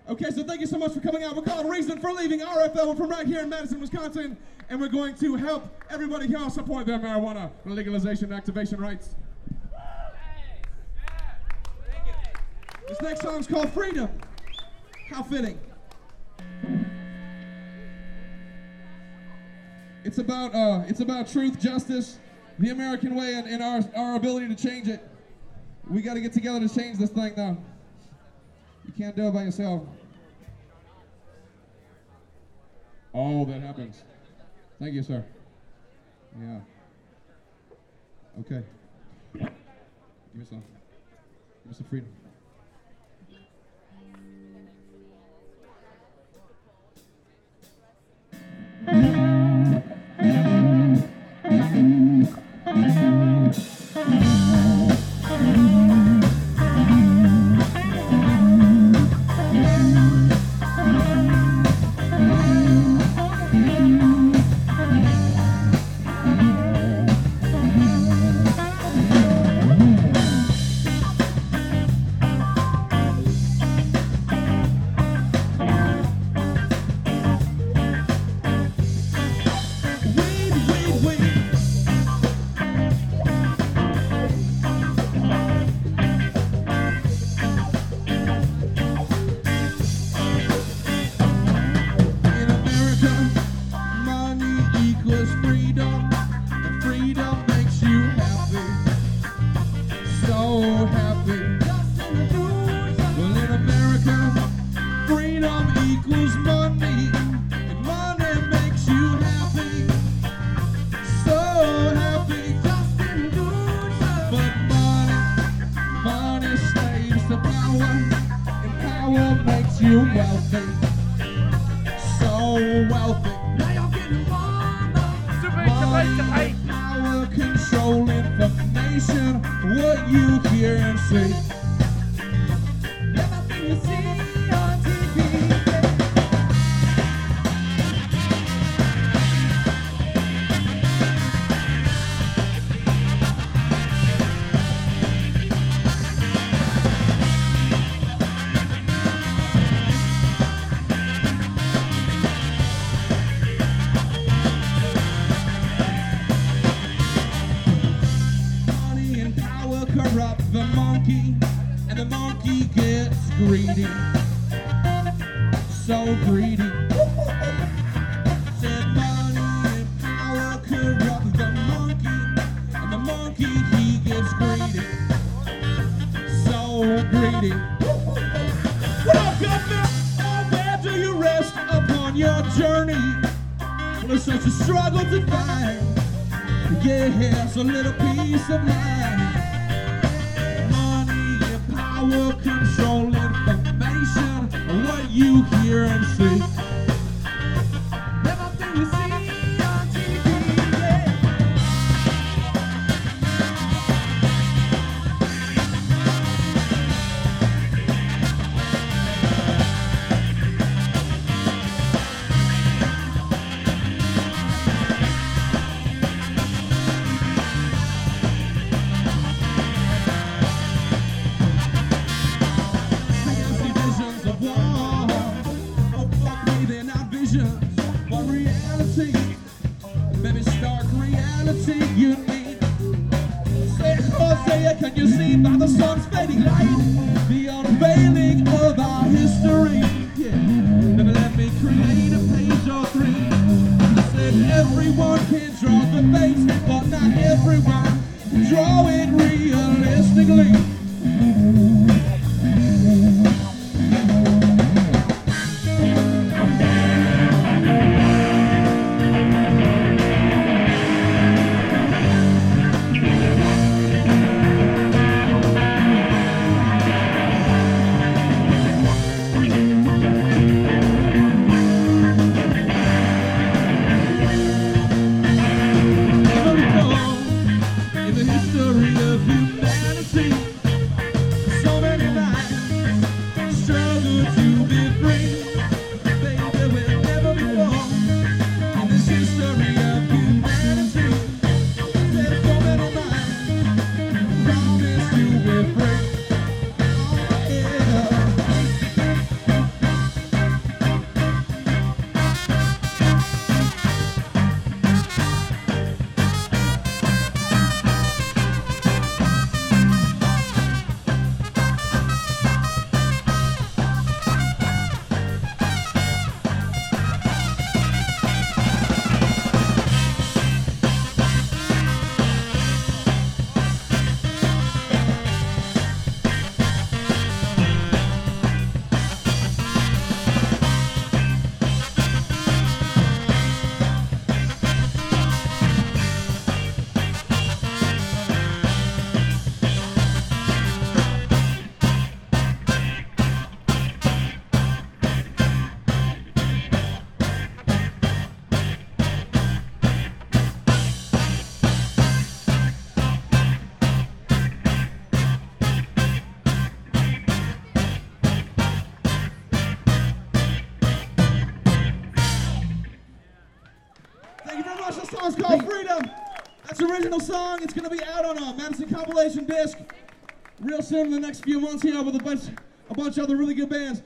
Okay, so thank you so much for coming out. We're called Reason for Leaving RFL. We're from right here in Madison, Wisconsin, and we're going to help everybody here support their marijuana legalization and activation rights. This next song's called Freedom. How fitting. It's about truth, justice, the American way, and our ability to change it. We got to get together to change this thing, though. You can't do it by yourself. Oh, that happens. Thank you, sir. Yeah. Okay. Give me some. Give me some freedom. A little piece of mind. Money and power, control information, what you hear and see. Everything you see on TV, yeah. Can you see by the sun's fading light the unveiling of our history? Yeah. Never let me create a page or three. I said everyone can draw the face, but not everyone can draw it realistically. In the history of humanity, much. The song's called Freedom. That's the original song. It's going to be out on a Madison compilation disc real soon in the next few months here with a bunch of other really good bands.